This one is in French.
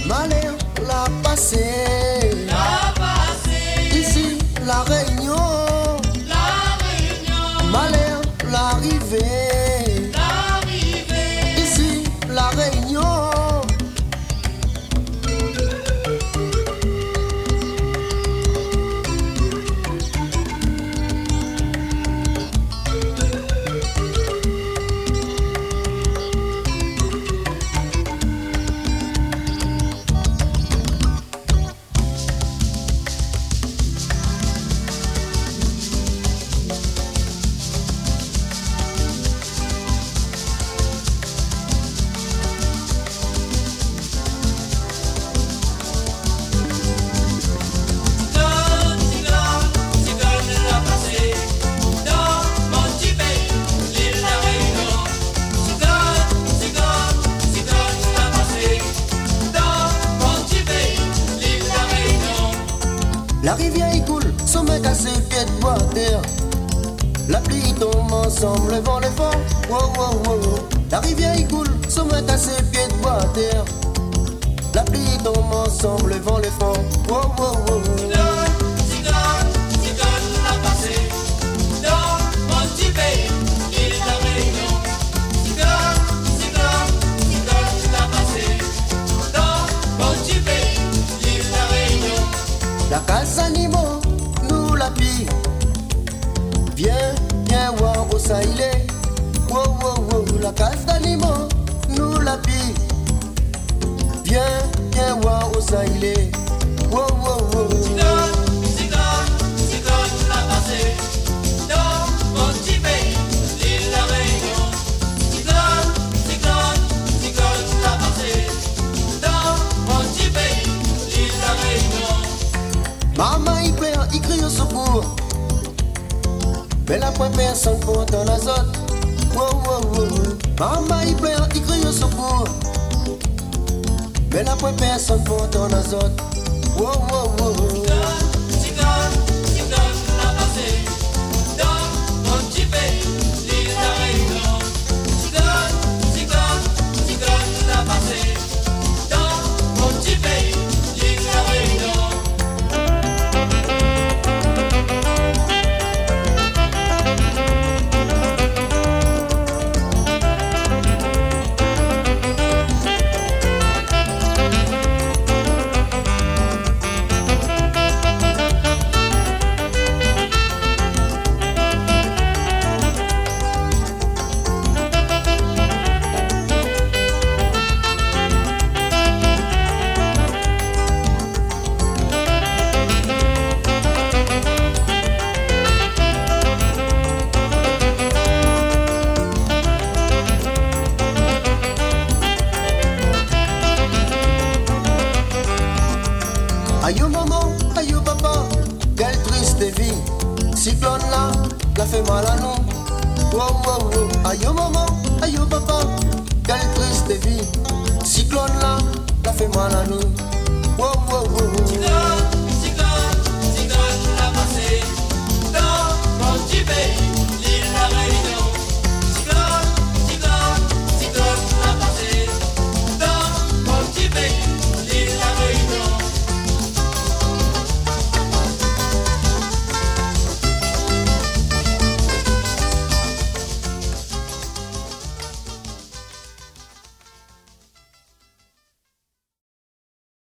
Malher l'a passé. Ici la Réunion. Malher l'arrivée. Ici la Réunion. La rivière y coule, sommet cassé, pied de bois, terre. La pluie tombe ensemble, le vent, le vent. Wow, wow, wow. La rivière y coule, sommet cassé, pied de bois, terre. La pluie tombe ensemble, le vent, le vent. Wow, wow, wow. La case animaux, nous la pille. Viens, viens voir où ça il est. Wow, wow, wow. La case d'animaux, nous la pille. Viens, viens voir où ça il est. Wow, wow, wow. Maman y pleure, y crie au secours. Mais la point personne pour entendre la zotte. Wow, wow, wow. Maman y pleure, y crie au secours. Mais la point personne pour entendre la zotte. Wow, wow, wow. Aïe maman, aïe papa, quelle triste vie. Cyclone là, la fait mal à nous. Wow, wow, wow. Aïe maman, aïe papa, quelle triste vie. Cyclone là, la fait mal à nous. Wow, wow, wow.